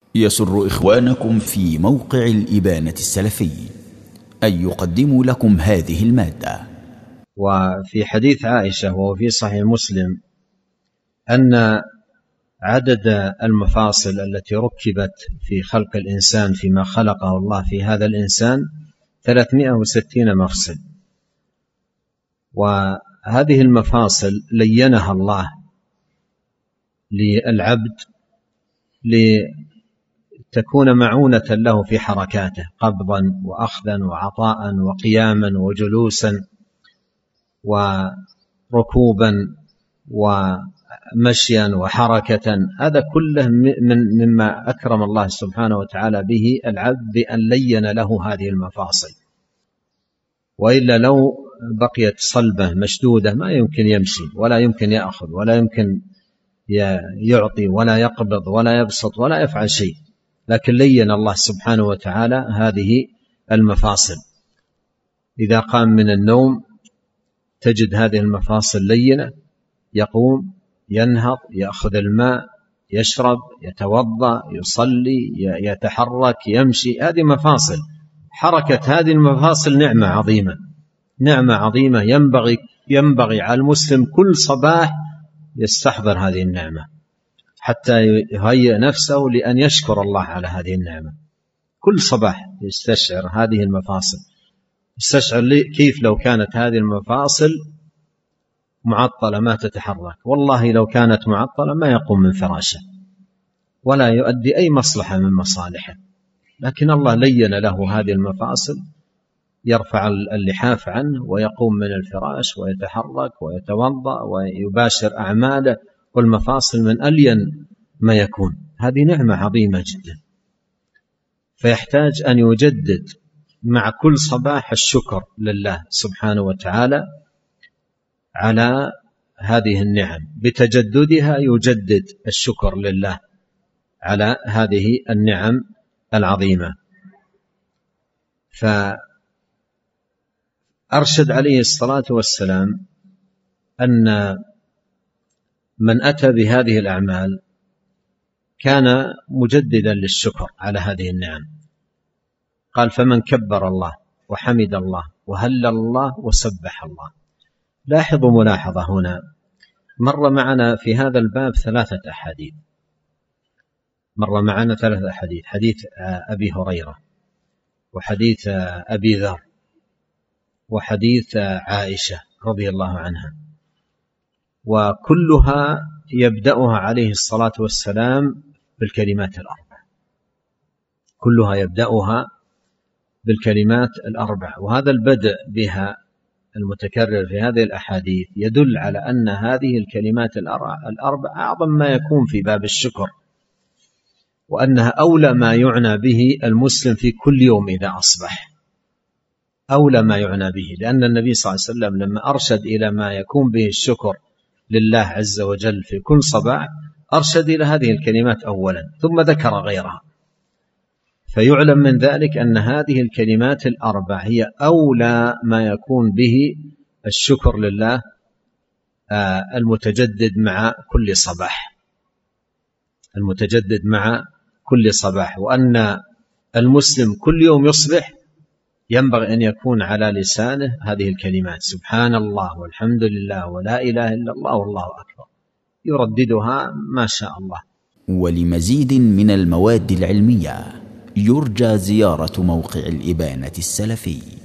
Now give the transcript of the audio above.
يسر إخوانكم في موقع الإبانة السلفي أن يقدموا لكم هذه المادة. وفي حديث عائشة وفي صحيح مسلم أن عدد المفاصل التي ركبت في خلق الإنسان فيما خلقه الله في هذا الإنسان 360 مفصل، وهذه المفاصل لينها الله للعبد لتكون معونة له في حركاته، قبضا وأخذا وعطاء وقياما وجلوسا وركوبا ومشيا وحركة. هذا كله مما أكرم الله سبحانه وتعالى به العبد بأن لين له هذه المفاصل، وإلا لو بقيت صلبة مشدودة ما يمكن يمشي ولا يمكن يأخذ ولا يمكن يعطي ولا يقبض ولا يبسط ولا يفعل شيء، لكن لين الله سبحانه وتعالى هذه المفاصل. إذا قام من النوم تجد هذه المفاصل لينة، يقوم ينهض يأخذ الماء يشرب يتوضأ يصلي يتحرك يمشي. هذه مفاصل، حركة هذه المفاصل نعمة عظيمة، نعمة عظيمة ينبغي على المسلم كل صباح يستحضر هذه النعمة حتى يهيئ نفسه لأن يشكر الله على هذه النعمة. كل صباح يستشعر هذه المفاصل، يستشعر كيف لو كانت هذه المفاصل معطلة ما تتحرك، والله لو كانت معطلة ما يقوم من فراشه ولا يؤدي أي مصلحة من مصالحه، لكن الله لين له هذه المفاصل، يرفع اللحاف عنه ويقوم من الفراش ويتحرك ويتوضأ ويباشر أعماله، والمفاصل من ألين ما يكون. هذه نعمة عظيمة جدا، فيحتاج أن يجدد مع كل صباح الشكر لله سبحانه وتعالى على هذه النعم، بتجددها يجدد الشكر لله على هذه النعم العظيمة. فأرشد عليه الصلاة والسلام أن من أتى بهذه الأعمال كان مجددا للشكر على هذه النعم. قال: فمن كبر الله وحمد الله وهلل الله وسبح الله. لاحظوا ملاحظة هنا، مر معنا في هذا الباب 3 أحاديث، مر معنا 3 أحاديث: حديث أبي هريرة، وحديث أبي ذر، وحديث عائشة رضي الله عنها، وكلها يبدأها عليه الصلاة والسلام بالكلمات الأربع، كلها يبدأها بالكلمات الأربع. وهذا البدء بها المتكرر في هذه الأحاديث يدل على أن هذه الكلمات الأربع أعظم ما يكون في باب الشكر، وأنها أولى ما يعنى به المسلم في كل يوم إذا أصبح، أولى ما يعنى به، لأن النبي صلى الله عليه وسلم لما أرشد إلى ما يكون به الشكر لله عز وجل في كل صباح أرشد إلى هذه الكلمات أولا ثم ذكر غيرها، فيعلم من ذلك أن هذه الكلمات الأربع هي أولى ما يكون به الشكر لله المتجدد مع كل صباح، المتجدد مع كل صباح. وأن المسلم كل يوم يصبح ينبغي أن يكون على لسانه هذه الكلمات: سبحان الله والحمد لله ولا إله إلا الله والله أكبر، يرددها ما شاء الله. ولمزيد من المواد العلمية يرجى زيارة موقع الإبانة السلفي.